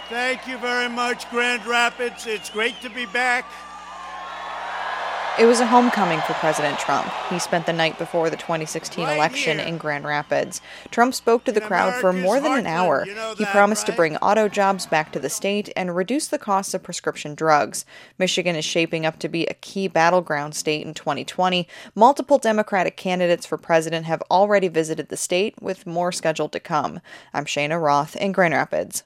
Thank you very much, Grand Rapids. It's great to be back. It was a homecoming for President Trump. He spent the night before the 2016 election in Grand Rapids. Trump spoke to the crowd for more than an hour. He promised to bring auto jobs back to the state and reduce the costs of prescription drugs. Michigan is shaping up to be a key battleground state in 2020. Multiple Democratic candidates for president have already visited the state, with more scheduled to come. I'm Shayna Roth in Grand Rapids.